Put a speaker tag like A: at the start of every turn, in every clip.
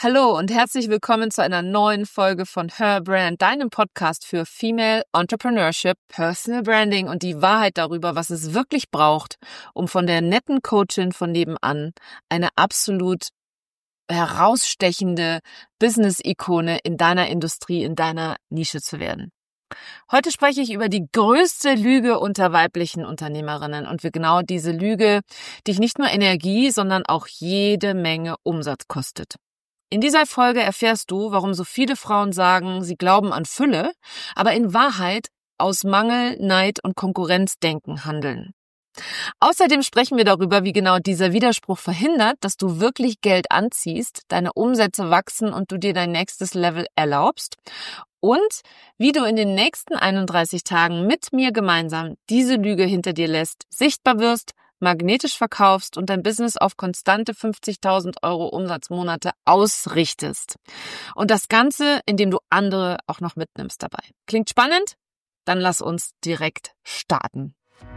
A: Hallo und herzlich willkommen zu einer neuen Folge von Her Brand, deinem Podcast für Female Entrepreneurship, Personal Branding und die Wahrheit darüber, was es wirklich braucht, um von der netten Coachin von nebenan eine absolut herausstechende Business-Ikone in deiner Industrie, in deiner Nische zu werden. Heute spreche ich über die größte Lüge unter weiblichen Unternehmerinnen und wie genau diese Lüge dich nicht nur Energie, sondern auch jede Menge Umsatz kostet. In dieser Folge erfährst du, warum so viele Frauen sagen, sie glauben an Fülle, aber in Wahrheit aus Mangel, Neid und Konkurrenzdenken handeln. Außerdem sprechen wir darüber, wie genau dieser Widerspruch verhindert, dass du wirklich Geld anziehst, deine Umsätze wachsen und du dir dein nächstes Level erlaubst und wie du in den nächsten 31 Tagen mit mir gemeinsam diese Lüge hinter dir lässt, sichtbar wirst, magnetisch verkaufst und dein Business auf konstante 50.000 Euro Umsatzmonate ausrichtest. Und das Ganze, indem du andere auch noch mitnimmst dabei. Klingt spannend? Dann lass uns direkt starten.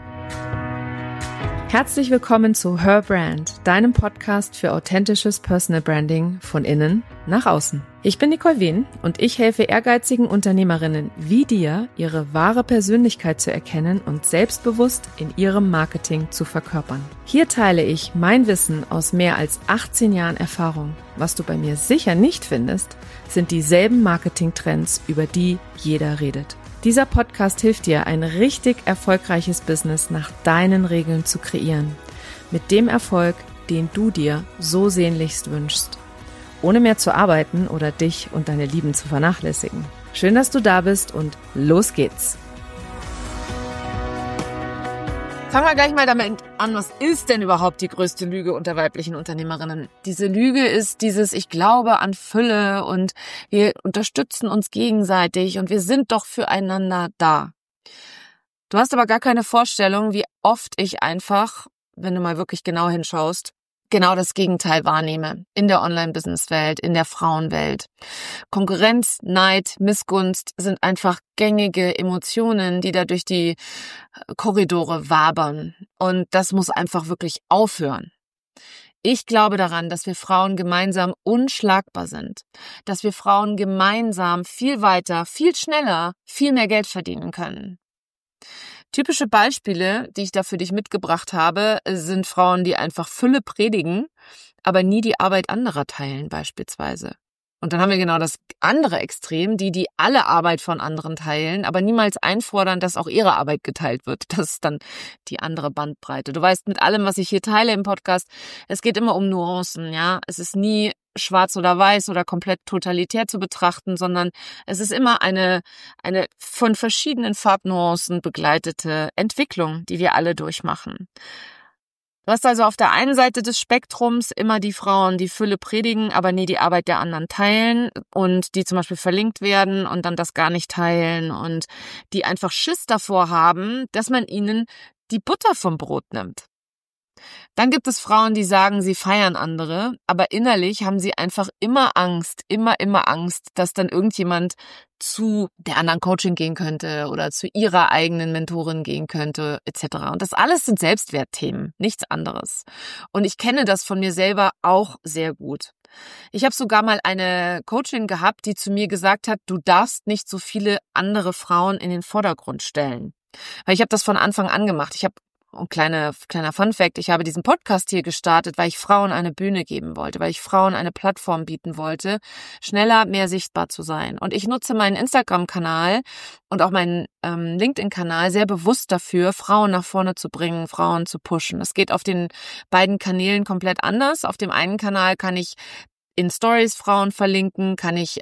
A: Herzlich willkommen zu Her Brand, deinem Podcast für authentisches Personal Branding von innen nach außen. Ich bin Nicole Wehn und ich helfe ehrgeizigen Unternehmerinnen wie dir, ihre wahre Persönlichkeit zu erkennen und selbstbewusst in ihrem Marketing zu verkörpern. Hier teile ich mein Wissen aus mehr als 18 Jahren Erfahrung. Was du bei mir sicher nicht findest, sind dieselben Marketingtrends, über die jeder redet. Dieser Podcast hilft dir, ein richtig erfolgreiches Business nach deinen Regeln zu kreieren. Mit dem Erfolg, den du dir so sehnlichst wünschst. Ohne mehr zu arbeiten oder dich und deine Lieben zu vernachlässigen. Schön, dass du da bist und los geht's! Fangen wir gleich mal damit an, was ist denn überhaupt die größte Lüge unter weiblichen Unternehmerinnen? Diese Lüge ist dieses, ich glaube an Fülle und wir unterstützen uns gegenseitig und wir sind doch füreinander da. Du hast aber gar keine Vorstellung, wie oft ich einfach, wenn du mal wirklich genau hinschaust, genau das Gegenteil wahrnehme. In der Online-Business-Welt, in der Frauenwelt. Konkurrenz, Neid, Missgunst sind einfach gängige Emotionen, die da durch die Korridore wabern. Und das muss einfach wirklich aufhören. Ich glaube daran, dass wir Frauen gemeinsam unschlagbar sind. Dass wir Frauen gemeinsam viel weiter, viel schneller, viel mehr Geld verdienen können. Typische Beispiele, die ich da für dich mitgebracht habe, sind Frauen, die einfach Fülle predigen, aber nie die Arbeit anderer teilen beispielsweise. Und dann haben wir genau das andere Extrem, die alle Arbeit von anderen teilen, aber niemals einfordern, dass auch ihre Arbeit geteilt wird. Das ist dann die andere Bandbreite. Du weißt, mit allem, was ich hier teile im Podcast, es geht immer um Nuancen, ja. Es ist nie schwarz oder weiß oder komplett totalitär zu betrachten, sondern es ist immer eine von verschiedenen Farbnuancen begleitete Entwicklung, die wir alle durchmachen. Du hast also auf der einen Seite des Spektrums immer die Frauen, die Fülle predigen, aber nie die Arbeit der anderen teilen und die zum Beispiel verlinkt werden und dann das gar nicht teilen und die einfach Schiss davor haben, dass man ihnen die Butter vom Brot nimmt. Dann gibt es Frauen, die sagen, sie feiern andere, aber innerlich haben sie einfach immer Angst, immer Angst, dass dann irgendjemand zu der anderen Coaching gehen könnte oder zu ihrer eigenen Mentorin gehen könnte, etc. Und das alles sind Selbstwertthemen, nichts anderes. Und ich kenne das von mir selber auch sehr gut. Ich habe sogar mal eine Coachin gehabt, die zu mir gesagt hat, du darfst nicht so viele andere Frauen in den Vordergrund stellen. Weil ich habe das von Anfang an gemacht. Und kleiner Funfact, ich habe diesen Podcast hier gestartet, weil ich Frauen eine Bühne geben wollte, weil ich Frauen eine Plattform bieten wollte, schneller, mehr sichtbar zu sein. Und ich nutze meinen Instagram-Kanal und auch meinen LinkedIn-Kanal sehr bewusst dafür, Frauen nach vorne zu bringen, Frauen zu pushen. Es geht auf den beiden Kanälen komplett anders. Auf dem einen Kanal kann ich in Stories Frauen verlinken, kann ich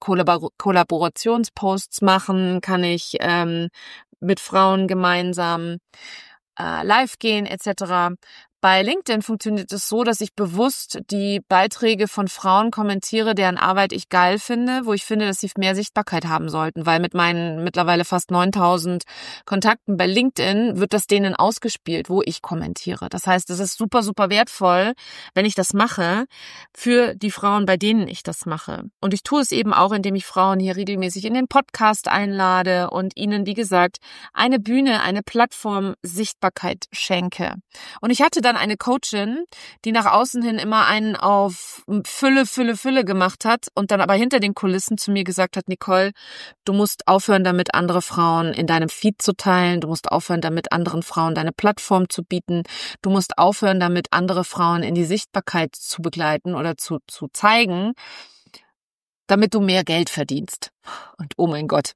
A: Kollaborationsposts machen, kann ich mit Frauen gemeinsam live gehen etc. Bei LinkedIn funktioniert es so, dass ich bewusst die Beiträge von Frauen kommentiere, deren Arbeit ich geil finde, wo ich finde, dass sie mehr Sichtbarkeit haben sollten, weil mit meinen mittlerweile fast 9.000 Kontakten bei LinkedIn wird das denen ausgespielt, wo ich kommentiere. Das heißt, es ist super, super wertvoll, wenn ich das mache, für die Frauen, bei denen ich das mache. Und ich tue es eben auch, indem ich Frauen hier regelmäßig in den Podcast einlade und ihnen, wie gesagt, eine Bühne, eine Plattform, Sichtbarkeit schenke. Und ich hatte dann eine Coachin, die nach außen hin immer einen auf Fülle, Fülle, Fülle gemacht hat und dann aber hinter den Kulissen zu mir gesagt hat, Nicole, du musst aufhören damit, andere Frauen in deinem Feed zu teilen. Du musst aufhören damit, anderen Frauen deine Plattform zu bieten. Du musst aufhören damit, andere Frauen in die Sichtbarkeit zu begleiten oder zu zeigen, damit du mehr Geld verdienst. Und oh mein Gott,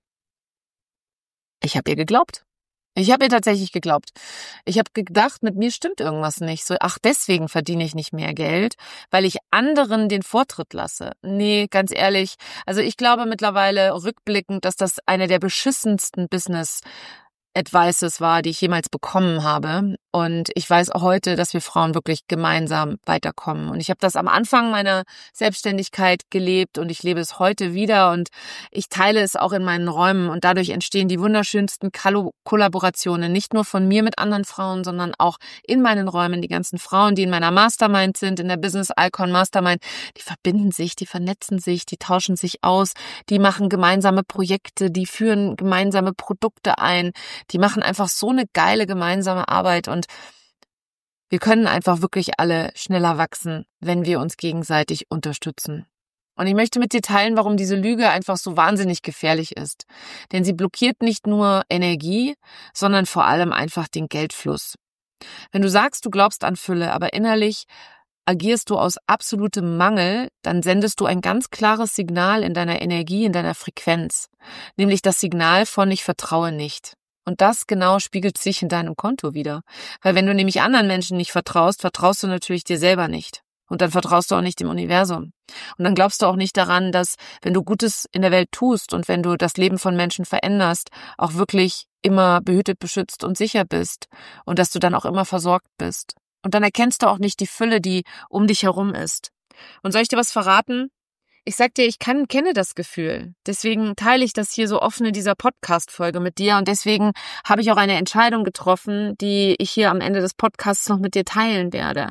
A: ich habe ihr geglaubt. Ich habe ihr tatsächlich geglaubt. Ich habe gedacht, mit mir stimmt irgendwas nicht. So, ach, deswegen verdiene ich nicht mehr Geld, weil ich anderen den Vortritt lasse. Nee, ganz ehrlich. Also ich glaube mittlerweile rückblickend, dass das eine der beschissensten Business-Advices war, die ich jemals bekommen habe. Und ich weiß auch heute, dass wir Frauen wirklich gemeinsam weiterkommen. Und ich habe das am Anfang meiner Selbstständigkeit gelebt und ich lebe es heute wieder und ich teile es auch in meinen Räumen und dadurch entstehen die wunderschönsten Kollaborationen, nicht nur von mir mit anderen Frauen, sondern auch in meinen Räumen. Die ganzen Frauen, die in meiner Mastermind sind, in der Business Icon Mastermind, die verbinden sich, die vernetzen sich, die tauschen sich aus, die machen gemeinsame Projekte, die führen gemeinsame Produkte ein, die machen einfach so eine geile gemeinsame Arbeit und wir können einfach wirklich alle schneller wachsen, wenn wir uns gegenseitig unterstützen. Und ich möchte mit dir teilen, warum diese Lüge einfach so wahnsinnig gefährlich ist. Denn sie blockiert nicht nur Energie, sondern vor allem einfach den Geldfluss. Wenn du sagst, du glaubst an Fülle, aber innerlich agierst du aus absolutem Mangel, dann sendest du ein ganz klares Signal in deiner Energie, in deiner Frequenz. Nämlich das Signal von ich vertraue nicht. Und das genau spiegelt sich in deinem Konto wieder. Weil wenn du nämlich anderen Menschen nicht vertraust, vertraust du natürlich dir selber nicht. Und dann vertraust du auch nicht dem Universum. Und dann glaubst du auch nicht daran, dass wenn du Gutes in der Welt tust und wenn du das Leben von Menschen veränderst, auch wirklich immer behütet, beschützt und sicher bist. Und dass du dann auch immer versorgt bist. Und dann erkennst du auch nicht die Fülle, die um dich herum ist. Und soll ich dir was verraten? Ich sag dir, ich kenne das Gefühl. Deswegen teile ich das hier so offen in dieser Podcast-Folge mit dir und deswegen habe ich auch eine Entscheidung getroffen, die ich hier am Ende des Podcasts noch mit dir teilen werde.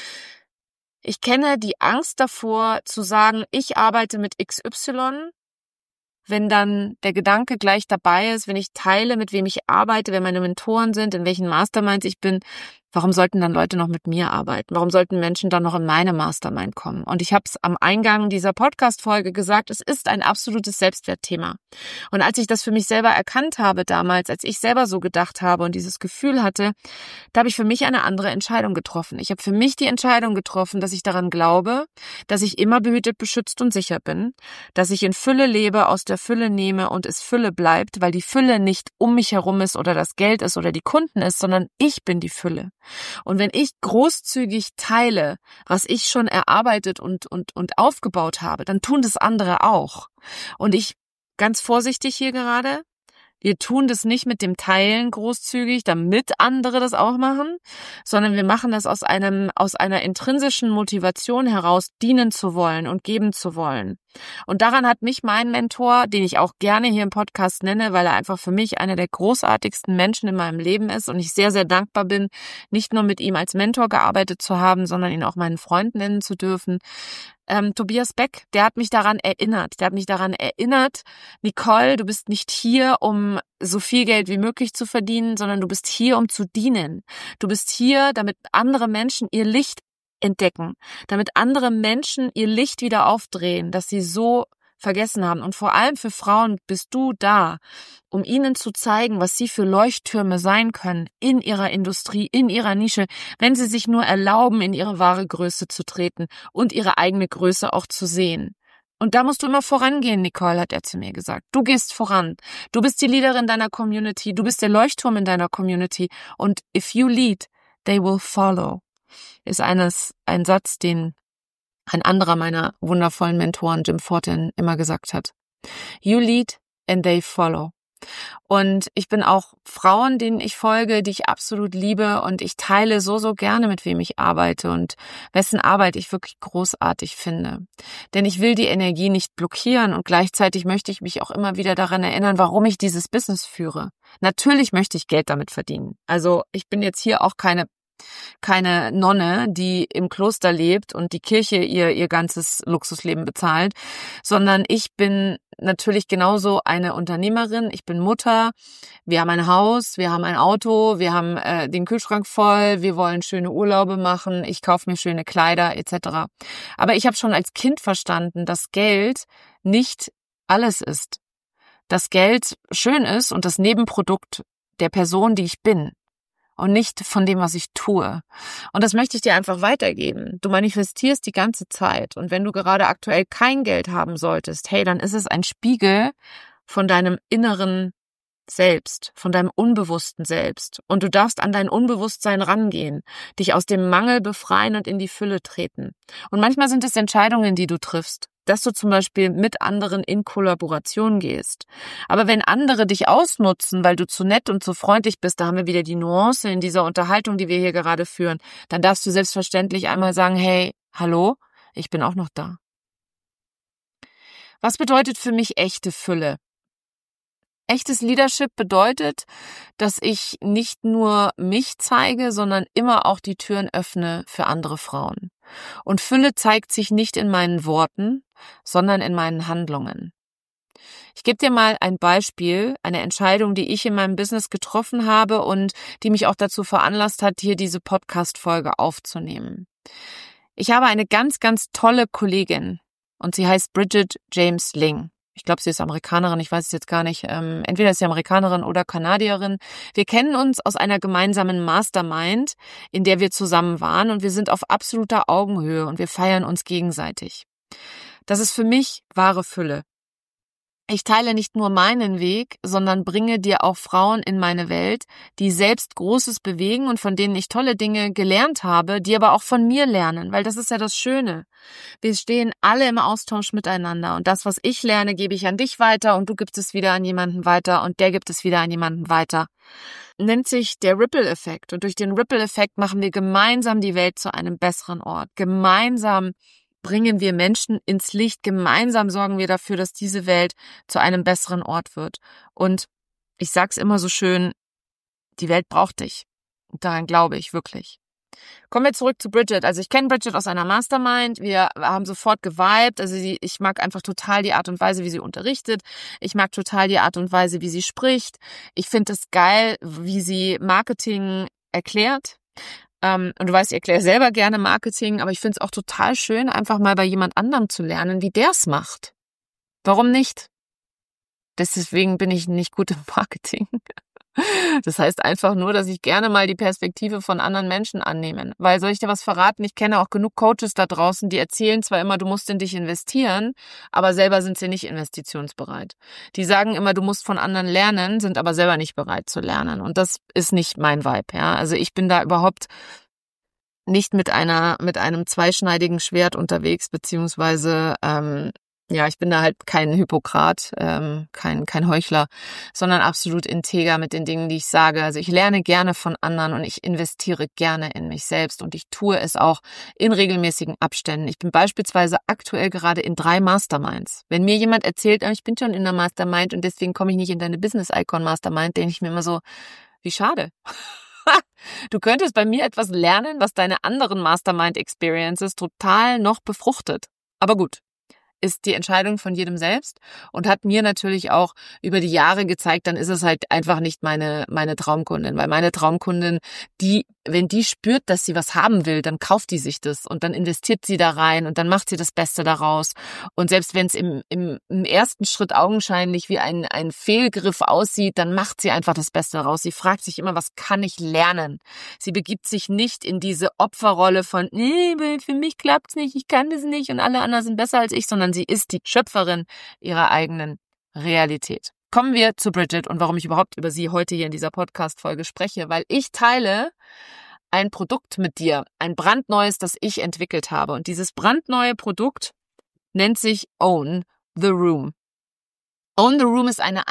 A: Ich kenne die Angst davor, zu sagen, ich arbeite mit XY, wenn dann der Gedanke gleich dabei ist, wenn ich teile, mit wem ich arbeite, wer meine Mentoren sind, in welchen Masterminds ich bin, warum sollten dann Leute noch mit mir arbeiten? Warum sollten Menschen dann noch in meine Mastermind kommen? Und ich habe es am Eingang dieser Podcast-Folge gesagt, es ist ein absolutes Selbstwertthema. Und als ich das für mich selber erkannt habe damals, als ich selber so gedacht habe und dieses Gefühl hatte, da habe ich für mich eine andere Entscheidung getroffen. Ich habe für mich die Entscheidung getroffen, dass ich daran glaube, dass ich immer behütet, beschützt und sicher bin, dass ich in Fülle lebe, aus der Fülle nehme und es Fülle bleibt, weil die Fülle nicht um mich herum ist oder das Geld ist oder die Kunden ist, sondern ich bin die Fülle. Und wenn ich großzügig teile, was ich schon erarbeitet und aufgebaut habe, dann tun das andere auch. Und ich, ganz vorsichtig hier gerade, wir tun das nicht mit dem Teilen großzügig, damit andere das auch machen, sondern wir machen das aus einer intrinsischen Motivation heraus, dienen zu wollen und geben zu wollen. Und daran hat mich mein Mentor, den ich auch gerne hier im Podcast nenne, weil er einfach für mich einer der großartigsten Menschen in meinem Leben ist und ich sehr, sehr dankbar bin, nicht nur mit ihm als Mentor gearbeitet zu haben, sondern ihn auch meinen Freund nennen zu dürfen. Tobias Beck, der hat mich daran erinnert. Nicole, du bist nicht hier, um so viel Geld wie möglich zu verdienen, sondern du bist hier, um zu dienen. Du bist hier, damit andere Menschen ihr Licht entdecken, damit andere Menschen ihr Licht wieder aufdrehen, das sie so vergessen haben. Und vor allem für Frauen bist du da, um ihnen zu zeigen, was sie für Leuchttürme sein können in ihrer Industrie, in ihrer Nische, wenn sie sich nur erlauben, in ihre wahre Größe zu treten und ihre eigene Größe auch zu sehen. Und da musst du immer vorangehen, Nicole, hat er zu mir gesagt. Du gehst voran. Du bist die Leaderin deiner Community. Du bist der Leuchtturm in deiner Community. Und if you lead, they will follow. Ist ein Satz, den ein anderer meiner wundervollen Mentoren, Jim Fortin, immer gesagt hat. You lead and they follow. Und ich bin auch Frauen, denen ich folge, die ich absolut liebe und ich teile so gerne, mit wem ich arbeite und wessen Arbeit ich wirklich großartig finde. Denn ich will die Energie nicht blockieren und gleichzeitig möchte ich mich auch immer wieder daran erinnern, warum ich dieses Business führe. Natürlich möchte ich Geld damit verdienen. Also ich bin jetzt hier auch keine keine Nonne, die im Kloster lebt und die Kirche ihr ganzes Luxusleben bezahlt, sondern ich bin natürlich genauso eine Unternehmerin. Ich bin Mutter, wir haben ein Haus, wir haben ein Auto, wir haben den Kühlschrank voll, wir wollen schöne Urlaube machen, ich kaufe mir schöne Kleider etc. Aber ich habe schon als Kind verstanden, dass Geld nicht alles ist. Dass Geld schön ist und das Nebenprodukt der Person, die ich bin. Und nicht von dem, was ich tue. Und das möchte ich dir einfach weitergeben. Du manifestierst die ganze Zeit. Und wenn du gerade aktuell kein Geld haben solltest, hey, dann ist es ein Spiegel von deinem inneren Selbst, von deinem unbewussten Selbst. Und du darfst an dein Unbewusstsein rangehen, dich aus dem Mangel befreien und in die Fülle treten. Und manchmal sind es Entscheidungen, die du triffst, dass du zum Beispiel mit anderen in Kollaboration gehst. Aber wenn andere dich ausnutzen, weil du zu nett und zu freundlich bist, da haben wir wieder die Nuance in dieser Unterhaltung, die wir hier gerade führen, dann darfst du selbstverständlich einmal sagen, hey, hallo, ich bin auch noch da. Was bedeutet für mich echte Fülle? Echtes Leadership bedeutet, dass ich nicht nur mich zeige, sondern immer auch die Türen öffne für andere Frauen. Und Fülle zeigt sich nicht in meinen Worten, sondern in meinen Handlungen. Ich gebe dir mal ein Beispiel, eine Entscheidung, die ich in meinem Business getroffen habe und die mich auch dazu veranlasst hat, hier diese Podcast-Folge aufzunehmen. Ich habe eine ganz, ganz tolle Kollegin und sie heißt Bridget James Ling. Ich glaube, sie ist Amerikanerin, ich weiß es jetzt gar nicht. Entweder ist sie Amerikanerin oder Kanadierin. Wir kennen uns aus einer gemeinsamen Mastermind, in der wir zusammen waren und wir sind auf absoluter Augenhöhe und wir feiern uns gegenseitig. Das ist für mich wahre Fülle. Ich teile nicht nur meinen Weg, sondern bringe dir auch Frauen in meine Welt, die selbst Großes bewegen und von denen ich tolle Dinge gelernt habe, die aber auch von mir lernen, weil das ist ja das Schöne. Wir stehen alle im Austausch miteinander und das, was ich lerne, gebe ich an dich weiter und du gibst es wieder an jemanden weiter und der gibt es wieder an jemanden weiter. Nennt sich der Ripple-Effekt und durch den Ripple-Effekt machen wir gemeinsam die Welt zu einem besseren Ort. Gemeinsam bringen wir Menschen ins Licht. Gemeinsam sorgen wir dafür, dass diese Welt zu einem besseren Ort wird. Und ich sag's immer so schön, die Welt braucht dich. Und daran glaube ich wirklich. Kommen wir zurück zu Bridget. Also ich kenne Bridget aus einer Mastermind. Wir haben sofort gewibed. Also ich mag einfach total die Art und Weise, wie sie unterrichtet. Ich mag total die Art und Weise, wie sie spricht. Ich finde es geil, wie sie Marketing erklärt. Und du weißt, ich erkläre selber gerne Marketing, aber ich finde es auch total schön, einfach mal bei jemand anderem zu lernen, wie der es macht. Warum nicht? Deswegen bin ich nicht gut im Marketing. Das heißt einfach nur, dass ich gerne mal die Perspektive von anderen Menschen annehme. Weil, soll ich dir was verraten? Ich kenne auch genug Coaches da draußen, die erzählen zwar immer, du musst in dich investieren, aber selber sind sie nicht investitionsbereit. Die sagen immer, du musst von anderen lernen, sind aber selber nicht bereit zu lernen. Und das ist nicht mein Vibe, ja. Also ich bin da überhaupt nicht mit einem zweischneidigen Schwert unterwegs, beziehungsweise ich bin da halt kein Hypokrat, kein Heuchler, sondern absolut integer mit den Dingen, die ich sage. Also ich lerne gerne von anderen und ich investiere gerne in mich selbst und ich tue es auch in regelmäßigen Abständen. Ich bin beispielsweise aktuell gerade in 3 Masterminds. Wenn mir jemand erzählt, ich bin schon in der Mastermind und deswegen komme ich nicht in deine Business Icon Mastermind, denke ich mir immer so, wie schade. Du könntest bei mir etwas lernen, was deine anderen Mastermind-Experiences total noch befruchtet. Aber gut, ist die Entscheidung von jedem selbst und hat mir natürlich auch über die Jahre gezeigt, dann ist es halt einfach nicht meine Traumkundin, weil meine Traumkundin, wenn die spürt, dass sie was haben will, dann kauft die sich das und dann investiert sie da rein und dann macht sie das Beste daraus und selbst wenn es im ersten Schritt augenscheinlich wie ein Fehlgriff aussieht, dann macht sie einfach das Beste daraus. Sie fragt sich immer, was kann ich lernen? Sie begibt sich nicht in diese Opferrolle von, nee, für mich klappt's nicht, ich kann das nicht und alle anderen sind besser als ich, sondern sie ist die Schöpferin ihrer eigenen Realität. Kommen wir zu Bridget und warum ich überhaupt über sie heute hier in dieser Podcast-Folge spreche, weil ich teile ein Produkt mit dir, ein brandneues, das ich entwickelt habe. Und dieses brandneue Produkt nennt sich Own the Room. Own the Room ist eine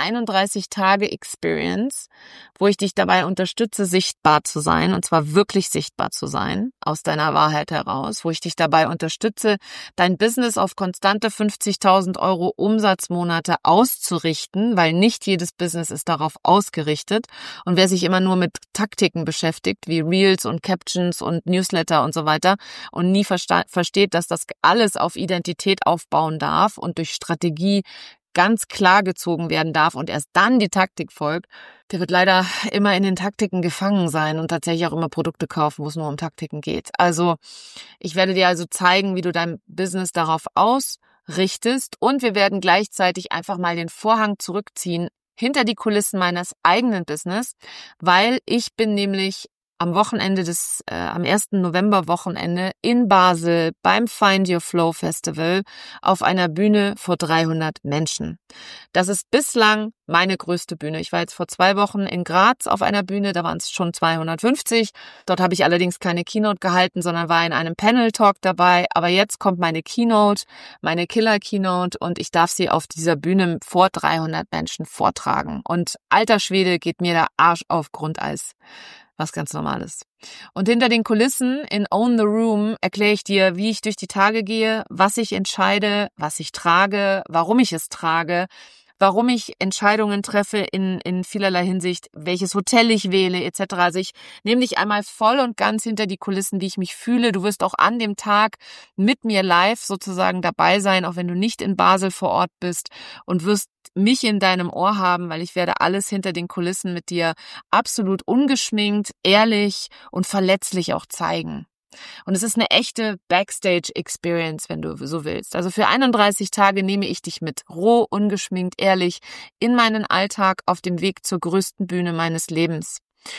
A: 31-Tage-Experience, wo ich dich dabei unterstütze, sichtbar zu sein, und zwar wirklich sichtbar zu sein, aus deiner Wahrheit heraus, wo ich dich dabei unterstütze, dein Business auf konstante 50.000 € Umsatzmonate auszurichten, weil nicht jedes Business ist darauf ausgerichtet. Und wer sich immer nur mit Taktiken beschäftigt, wie Reels und Captions und Newsletter und so weiter, und nie versteht, dass das alles auf Identität aufbauen darf und durch Strategie ganz klar gezogen werden darf und erst dann die Taktik folgt, der wird leider immer in den Taktiken gefangen sein und tatsächlich auch immer Produkte kaufen, wo es nur um Taktiken geht. Also ich werde dir also zeigen, wie du dein Business darauf ausrichtest, und wir werden gleichzeitig einfach mal den Vorhang zurückziehen hinter die Kulissen meines eigenen Business, weil ich bin nämlich am Wochenende am 1. November Wochenende in Basel beim Find Your Flow Festival auf einer Bühne vor 300 Menschen. Das ist bislang meine größte Bühne. Ich war jetzt vor 2 Wochen in Graz auf einer Bühne, da waren es schon 250. Dort habe ich allerdings keine Keynote gehalten, sondern war in einem Panel-Talk dabei. Aber jetzt kommt meine Keynote, meine Killer-Keynote, und ich darf sie auf dieser Bühne vor 300 Menschen vortragen. Und alter Schwede, geht mir der Arsch auf Grundeis. Was ganz normal ist. Und hinter den Kulissen in Own the Room erkläre ich dir, wie ich durch die Tage gehe, was ich entscheide, was ich trage, warum ich es trage, warum ich Entscheidungen treffe in vielerlei Hinsicht, welches Hotel ich wähle etc. Also ich nehme dich einmal voll und ganz hinter die Kulissen, wie ich mich fühle. Du wirst auch an dem Tag mit mir live sozusagen dabei sein, auch wenn du nicht in Basel vor Ort bist, und wirst mich in deinem Ohr haben, weil ich werde alles hinter den Kulissen mit dir absolut ungeschminkt, ehrlich und verletzlich auch zeigen. Und es ist eine echte Backstage-Experience, wenn du so willst. Also für 31 Tage nehme ich dich mit, roh, ungeschminkt, ehrlich, in meinen Alltag auf dem Weg zur größten Bühne meines Lebens.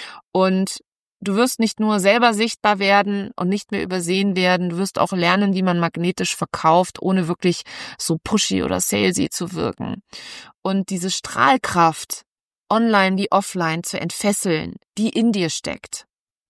A: Und du wirst nicht nur selber sichtbar werden und nicht mehr übersehen werden, du wirst auch lernen, wie man magnetisch verkauft, ohne wirklich so pushy oder salesy zu wirken. Und diese Strahlkraft, online wie offline, zu entfesseln, die in dir steckt.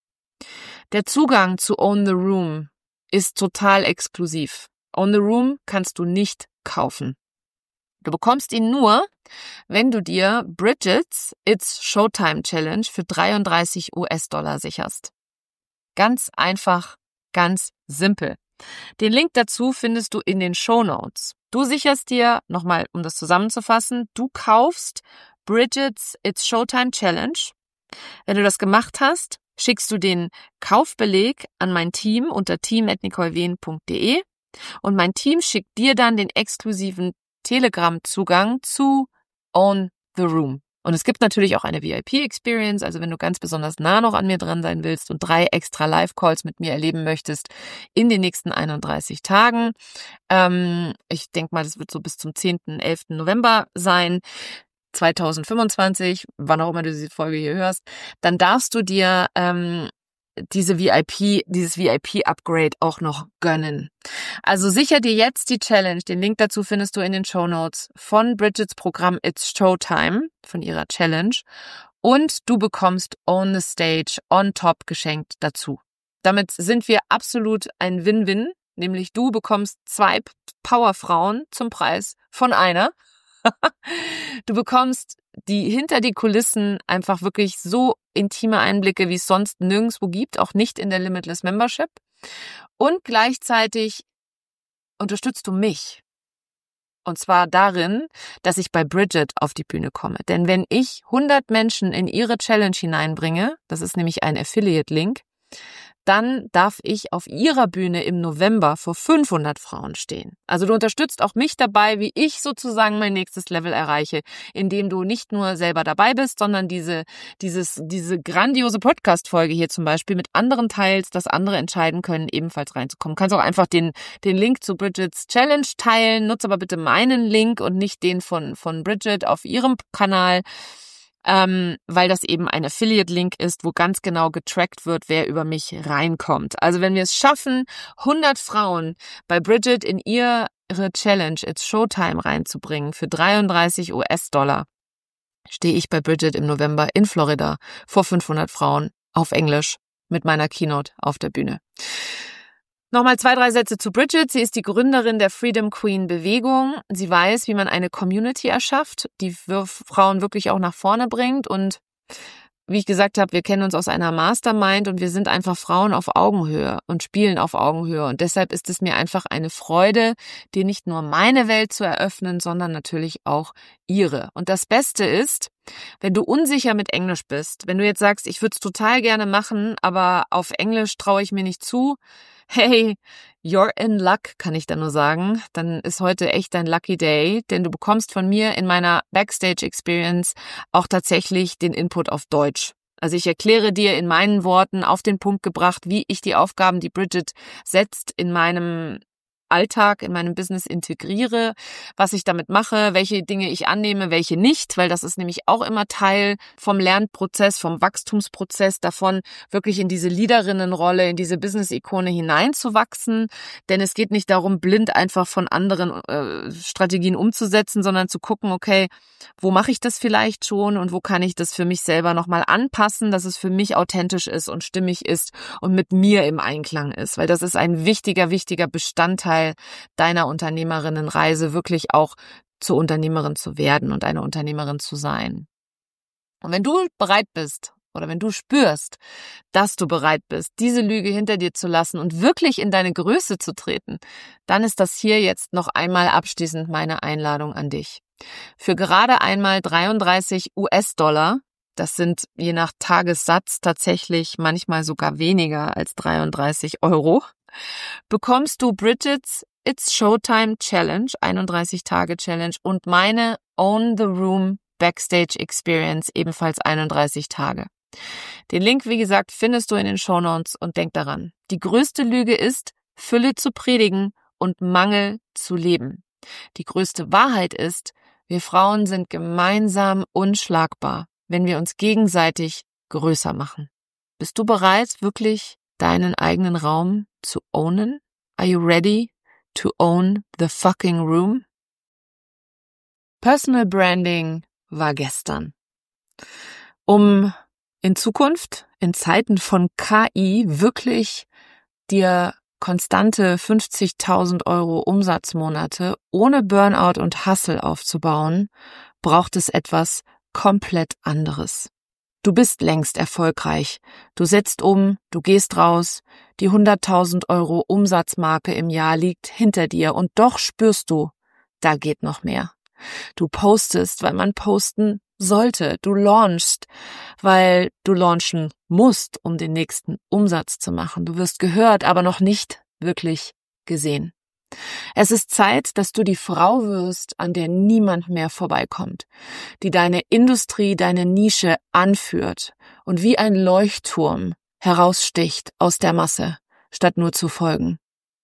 A: Der Zugang zu Own the Room ist total exklusiv. Own the Room kannst du nicht kaufen. Du bekommst ihn nur, wenn du dir Bridget's It's Showtime Challenge für 33 US-Dollar sicherst. Ganz einfach, ganz simpel. Den Link dazu findest du in den Shownotes. Du sicherst dir, nochmal um das zusammenzufassen, du kaufst Bridget's It's Showtime Challenge. Wenn du das gemacht hast, schickst du den Kaufbeleg an mein Team unter team@nicolewehn.de und mein Team schickt dir dann den exklusiven Telegram-Zugang zu Own the Room. Und es gibt natürlich auch eine VIP-Experience, also wenn du ganz besonders nah noch an mir dran sein willst und 3 extra Live-Calls mit mir erleben möchtest in den nächsten 31 Tagen. Ich denke mal, das wird so bis zum 10., 11. November sein. 2025, wann auch immer du diese Folge hier hörst, dann darfst du dir dieses VIP-Upgrade auch noch gönnen. Also sicher dir jetzt die Challenge. Den Link dazu findest du in den Shownotes von Bridget's Programm It's Showtime, von ihrer Challenge. Und du bekommst On the Stage on top geschenkt dazu. Damit sind wir absolut ein Win-Win, nämlich du bekommst 2 Powerfrauen zum Preis von einer. Du bekommst die hinter die Kulissen einfach wirklich so intime Einblicke, wie es sonst nirgendwo gibt, auch nicht in der Limitless Membership. Und gleichzeitig unterstützt du mich. Und zwar darin, dass ich bei Bridget auf die Bühne komme. Denn wenn ich 100 Menschen in ihre Challenge hineinbringe, das ist nämlich ein Affiliate-Link, dann darf ich auf ihrer Bühne im November vor 500 Frauen stehen. Also du unterstützt auch mich dabei, wie ich sozusagen mein nächstes Level erreiche, indem du nicht nur selber dabei bist, sondern diese grandiose Podcast-Folge hier zum Beispiel mit anderen teilst, dass andere entscheiden können, ebenfalls reinzukommen. Du kannst auch einfach den Link zu Bridget's Challenge teilen, nutze aber bitte meinen Link und nicht den von Bridget auf ihrem Kanal. Weil das eben ein Affiliate-Link ist, wo ganz genau getrackt wird, wer über mich reinkommt. Also wenn wir es schaffen, 100 Frauen bei Bridget in ihre Challenge It's Showtime reinzubringen für 33 US-Dollar, stehe ich bei Bridget im November in Florida vor 500 Frauen auf Englisch mit meiner Keynote auf der Bühne. Nochmal 2, 3 Sätze zu Bridget. Sie ist die Gründerin der Freedom Queen Bewegung. Sie weiß, wie man eine Community erschafft, die Frauen wirklich auch nach vorne bringt. Und wie ich gesagt habe, wir kennen uns aus einer Mastermind und wir sind einfach Frauen auf Augenhöhe und spielen auf Augenhöhe. Und deshalb ist es mir einfach eine Freude, dir nicht nur meine Welt zu eröffnen, sondern natürlich auch ihre. Und das Beste ist, wenn du unsicher mit Englisch bist, wenn du jetzt sagst, ich würde es total gerne machen, aber auf Englisch traue ich mir nicht zu, hey, you're in luck, kann ich da nur sagen. Dann ist heute echt dein Lucky Day, denn du bekommst von mir in meiner Backstage Experience auch tatsächlich den Input auf Deutsch. Also ich erkläre dir in meinen Worten auf den Punkt gebracht, wie ich die Aufgaben, die Bridget setzt, in meinem Alltag, in meinem Business integriere, was ich damit mache, welche Dinge ich annehme, welche nicht, weil das ist nämlich auch immer Teil vom Lernprozess, vom Wachstumsprozess, davon wirklich in diese Leaderinnenrolle, in diese Business-Ikone hineinzuwachsen, denn es geht nicht darum, blind einfach von anderen Strategien umzusetzen, sondern zu gucken, okay, wo mache ich das vielleicht schon und wo kann ich das für mich selber nochmal anpassen, dass es für mich authentisch ist und stimmig ist und mit mir im Einklang ist, weil das ist ein wichtiger Bestandteil deiner Unternehmerinnenreise, wirklich auch zur Unternehmerin zu werden und eine Unternehmerin zu sein. Und wenn du bereit bist oder wenn du spürst, dass du bereit bist, diese Lüge hinter dir zu lassen und wirklich in deine Größe zu treten, dann ist das hier jetzt noch einmal abschließend meine Einladung an dich. Für gerade einmal 33 US-Dollar, das sind je nach Tagessatz tatsächlich manchmal sogar weniger als 33 Euro, bekommst du Bridget's It's Showtime Challenge, 31-Tage-Challenge und meine Own the Room Backstage Experience, ebenfalls 31 Tage. Den Link, wie gesagt, findest du in den Shownotes und denk daran, die größte Lüge ist, Fülle zu predigen und Mangel zu leben. Die größte Wahrheit ist, wir Frauen sind gemeinsam unschlagbar, wenn wir uns gegenseitig größer machen. Bist du bereit, wirklich deinen eigenen Raum zu ownen? Are you ready to own the fucking room? Personal Branding war gestern. Um in Zukunft, in Zeiten von KI, wirklich dir konstante 50.000 Euro Umsatzmonate ohne Burnout und Hustle aufzubauen, braucht es etwas komplett anderes. Du bist längst erfolgreich. Du setzt um, du gehst raus, die 100.000 Euro Umsatzmarke im Jahr liegt hinter dir und doch spürst du, da geht noch mehr. Du postest, weil man posten sollte. Du launchst, weil du launchen musst, um den nächsten Umsatz zu machen. Du wirst gehört, aber noch nicht wirklich gesehen. Es ist Zeit, dass du die Frau wirst, an der niemand mehr vorbeikommt, die deine Industrie, deine Nische anführt und wie ein Leuchtturm heraussticht aus der Masse, statt nur zu folgen.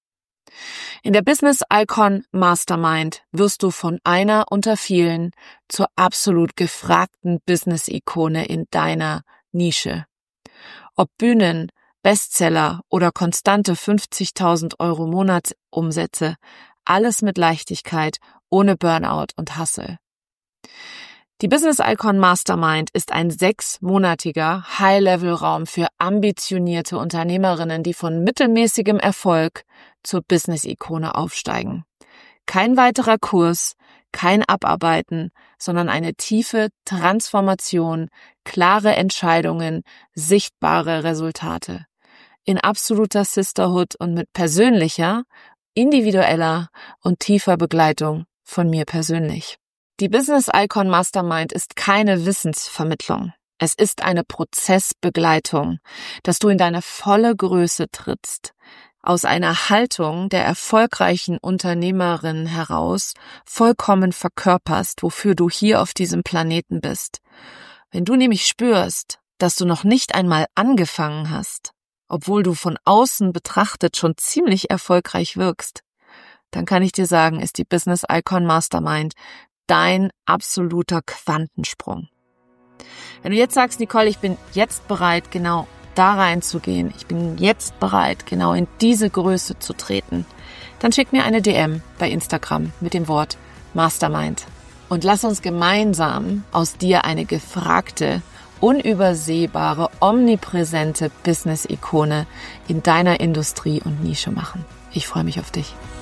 A: In der Business Icon Mastermind wirst du von einer unter vielen zur absolut gefragten Business-Ikone in deiner Nische. Ob Bühnen, Bestseller oder konstante 50.000 Euro Monatsumsätze, alles mit Leichtigkeit, ohne Burnout und Hustle. Die Business Icon Mastermind ist ein 6-monatiger High-Level-Raum für ambitionierte Unternehmerinnen, die von mittelmäßigem Erfolg zur Business-Ikone aufsteigen. Kein weiterer Kurs, kein Abarbeiten, sondern eine tiefe Transformation, klare Entscheidungen, sichtbare Resultate. In absoluter Sisterhood und mit persönlicher, individueller und tiefer Begleitung von mir persönlich. Die Business Icon Mastermind ist keine Wissensvermittlung. Es ist eine Prozessbegleitung, dass du in deine volle Größe trittst, aus einer Haltung der erfolgreichen Unternehmerin heraus vollkommen verkörperst, wofür du hier auf diesem Planeten bist. Wenn du nämlich spürst, dass du noch nicht einmal angefangen hast, obwohl du von außen betrachtet schon ziemlich erfolgreich wirkst, dann kann ich dir sagen, ist die Business Icon Mastermind dein absoluter Quantensprung. Wenn du jetzt sagst, Nicole, ich bin jetzt bereit, genau da reinzugehen, ich bin jetzt bereit, genau in diese Größe zu treten, dann schick mir eine DM bei Instagram mit dem Wort Mastermind und lass uns gemeinsam aus dir eine gefragte unübersehbare, omnipräsente Business-Ikone in deiner Industrie und Nische machen. Ich freue mich auf dich.